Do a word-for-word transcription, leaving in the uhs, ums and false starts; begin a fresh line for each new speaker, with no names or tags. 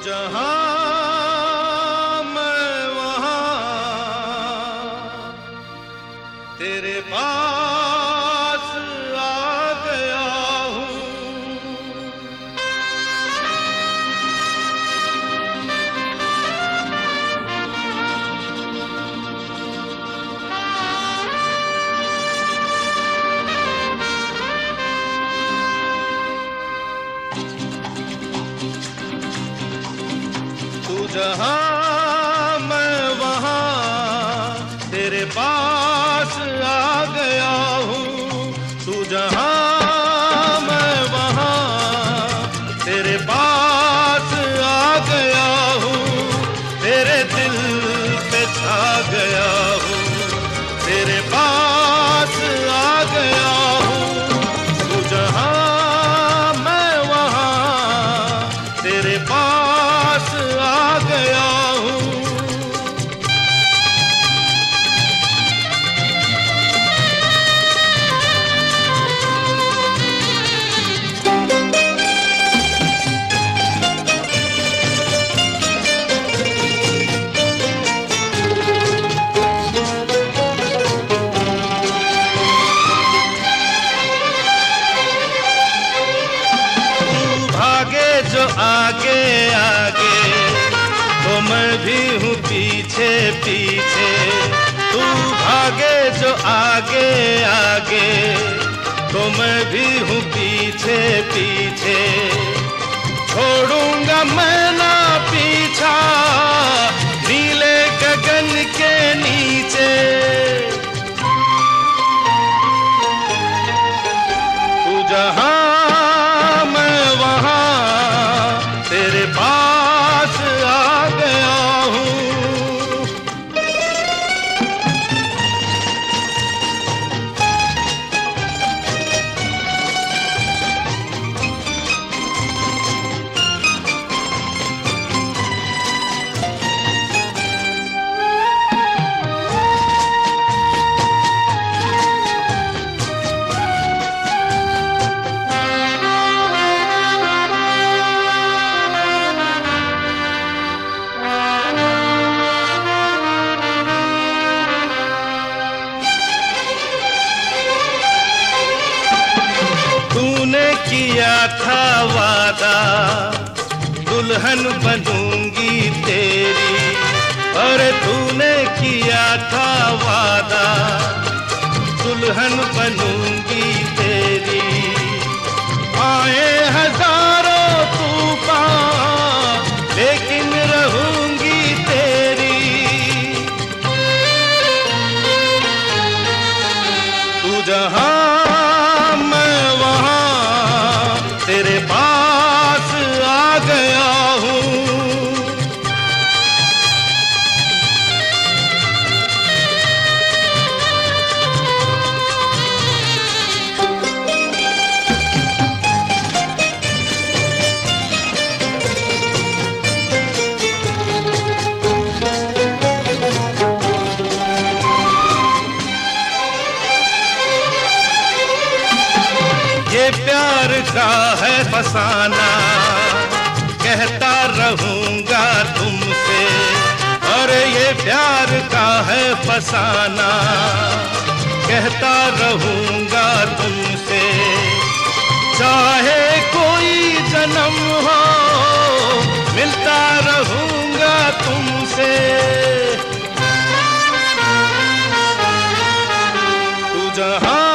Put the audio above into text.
जहां मैं वहां तेरे पास आ गया हूँ। तू जहां मैं वहां तेरे पास आ गया हूँ। तू जहां मैं वहां तेरे पास आ गया हूँ। तेरे दिल पे छा गया हूँ, तेरे पास आ गया हूँ। तू जहां मैं वहां तेरे पास आ गया हूँ। जो आगे आगे तो मैं भी हूँ पीछे पीछे। तू भागे जो आगे आगे तो मैं भी हूँ पीछे पीछे। छोड़ूंगा मैं ना पीछा नीले गगन के नीचे। तू जहां तेरे पास आ गया हूँ। तूने किया था वादा दुल्हन बनूंगी तेरी। अरे तूने किया था वादा दुल्हन बनूंगी तेरी। आए हजारों तूफान लेकिन रहूंगी तेरी। तू जहां तेरे पास आ गया हूँ। ये प्यार का है फसाना कहता रहूंगा तुमसे। अरे ये प्यार का है फसाना कहता रहूंगा तुमसे। चाहे कोई जन्म हो मिलता रहूंगा तुमसे। तू जहां